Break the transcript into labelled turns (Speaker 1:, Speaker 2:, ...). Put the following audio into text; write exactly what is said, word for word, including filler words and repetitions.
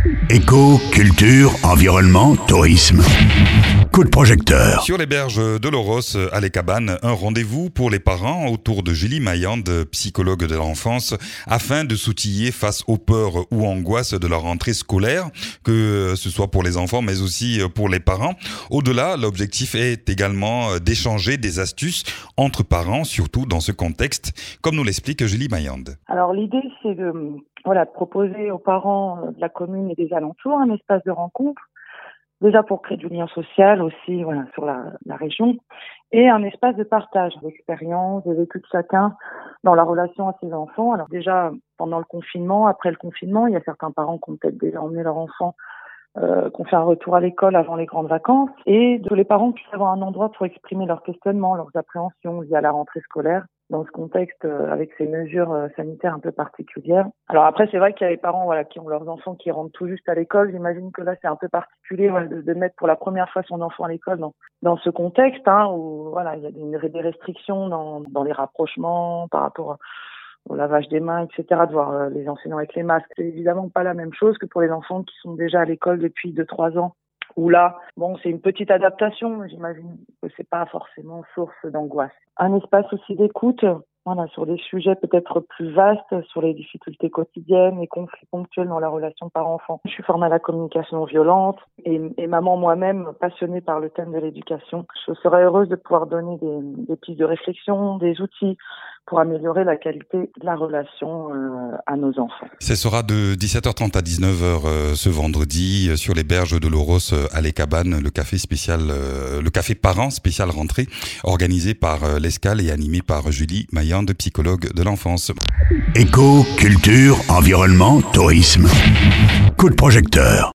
Speaker 1: Éco, culture, environnement, tourisme. Coup de projecteur.
Speaker 2: Sur les berges de l'Oros, à Les Cabanes, un rendez-vous pour les parents autour de Julie Maillande, psychologue de l'enfance, afin de s'outiller face aux peurs ou angoisses de leur rentrée scolaire, que ce soit pour les enfants mais aussi pour les parents. Au-delà, l'objectif est également d'échanger des astuces entre parents, surtout dans ce contexte, comme nous l'explique Julie Maillande.
Speaker 3: Alors l'idée, c'est de, voilà, de proposer aux parents de la commune et des alentours un espace de rencontre, déjà pour créer du lien social aussi, voilà, sur la, la région, et un espace de partage d'expériences, de vécu de chacun dans la relation à ses enfants. Alors déjà, pendant le confinement, après le confinement, il y a certains parents qui ont peut-être déjà emmené leur enfant, euh, qui ont fait un retour à l'école avant les grandes vacances, et que les parents puissent avoir un endroit pour exprimer leurs questionnements, leurs appréhensions liées à la rentrée scolaire, dans ce contexte, euh, avec ces mesures euh, sanitaires un peu particulières. Alors après, c'est vrai qu'il y a les parents, voilà, qui ont leurs enfants qui rentrent tout juste à l'école. J'imagine que là, c'est un peu particulier, voilà, de, de mettre pour la première fois son enfant à l'école dans, dans ce contexte, hein, où voilà, il y a des, des restrictions dans, dans les rapprochements par rapport au lavage des mains, et cetera, de voir euh, les enseignants avec les masques. C'est évidemment pas la même chose que pour les enfants qui sont déjà à l'école depuis deux trois ans. Où là, bon, c'est une petite adaptation, mais j'imagine que c'est pas forcément source d'angoisse. Un espace aussi d'écoute, voilà, sur des sujets peut-être plus vastes, sur les difficultés quotidiennes et conflits ponctuels dans la relation parent-enfant. Je suis formée à la communication non violente et, et maman moi-même passionnée par le thème de l'éducation. Je serais heureuse de pouvoir donner des, des pistes de réflexion, des outils pour améliorer la qualité de la relation euh, à nos enfants.
Speaker 2: Ce sera de dix-sept heures trente à dix-neuf heures euh, ce vendredi euh, sur les berges de l'Oros euh, à Les Cabanes, le café spécial, euh, le café parent spécial rentrée, organisé par euh, l'Escale et animé par Julie Maillande, psychologue de l'enfance.
Speaker 1: Éco, culture, environnement, tourisme. Coup de projecteur.